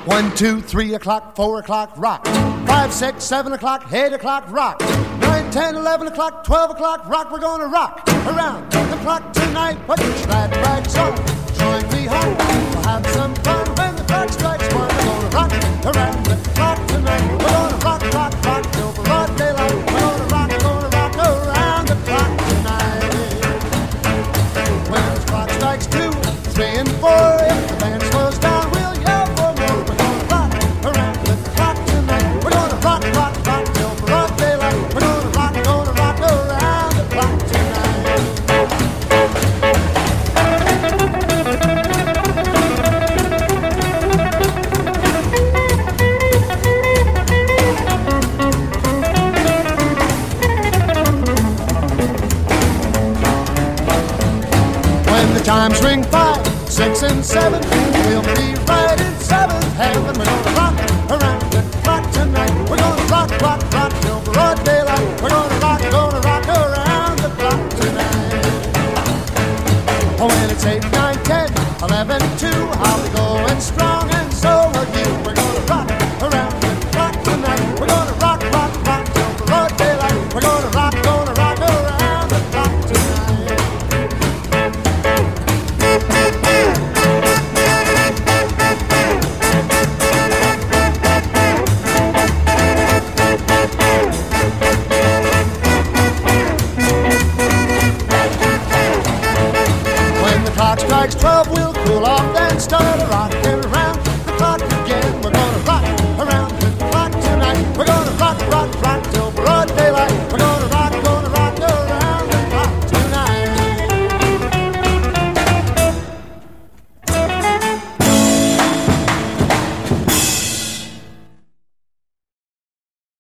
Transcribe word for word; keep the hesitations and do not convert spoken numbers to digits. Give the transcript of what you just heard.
One, two, three o'clock, four o'clock, rock. Five, six, seven o'clock, eight o'clock, rock. Nine, ten, eleven o'clock, twelve o'clock, rock. We're gonna rock around the clock tonight. Put your glad rags on, join me home. We'll have some fun when the clock strikes one. We're gonna rock around the clock tonight. We're gonna rock, rock, rock till broad daylight. We're gonna rock, gonna rock around the clock tonight. When the clock strikes two, three, and four, if the band slows down, we'll yell for more. We're gonna rock around the clock tonight. We're gonna rock, rock, rock till broad daylight. We're gonna rock, gonna rock around the clock tonight. When the chimes ring five, six, and seven, we'll be